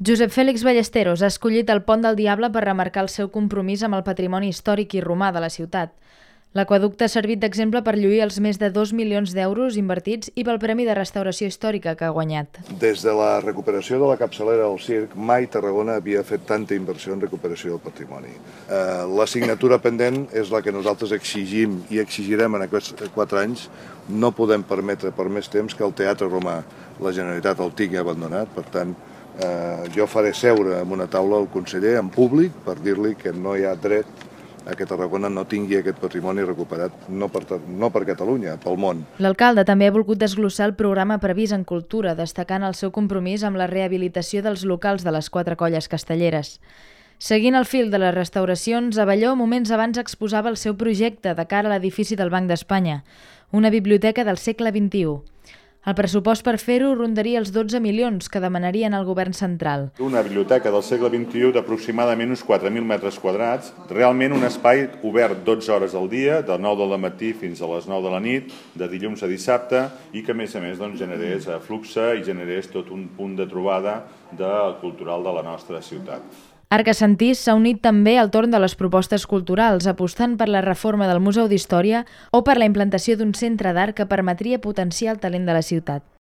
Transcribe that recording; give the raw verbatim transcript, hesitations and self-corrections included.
Josep Fèlix Ballesteros ha escollit el Pont del Diable per remarcar el seu compromís amb el patrimoni històric i romà de la ciutat. L'aqüeducte ha servit d'exemple per lluir els més de dos milions d'euros invertits i pel Premi de Restauració Històrica que ha guanyat. Des de la recuperació de la capçalera del circ, mai Tarragona havia fet tanta inversió en recuperació del patrimoni. Eh, la signatura pendent és la que nosaltres exigim i exigirem en aquests quatre anys. No podem permetre per més temps que el Teatre Romà la Generalitat el tingui abandonat, per tant, eh, jo faré seure en una taula el conseller en públic per dir-li que no hi ha dret a que Tarragona no tingui aquest patrimoni recuperat, no per, no per Catalunya, pel món. L'alcalde també ha volgut desglossar el programa previst en cultura, destacant el seu compromís amb la rehabilitació dels locals de les quatre colles castelleres. Seguint el fil de les restauracions, Abelló moments abans exposava el seu projecte de cara a l'edifici del Banc d'Espanya, una biblioteca del segle vint-i-u. El pressupost per fer-ho rondaria els dotze milions que demanarien al govern central. Una biblioteca del segle vint-i-u d'aproximadament uns quatre mil metres quadrats, realment un espai obert dotze hores al dia, de nou del matí fins a les nou de la nit, de dilluns a dissabte, i que a més a més doncs, generés flux i generés tot un punt de trobada de cultural de la nostra ciutat. Arc Assentís s'ha unit també al torn de les propostes culturals, apostant per la reforma del Museu d'Història o per la implantació d'un centre d'art que permetria potenciar el talent de la ciutat.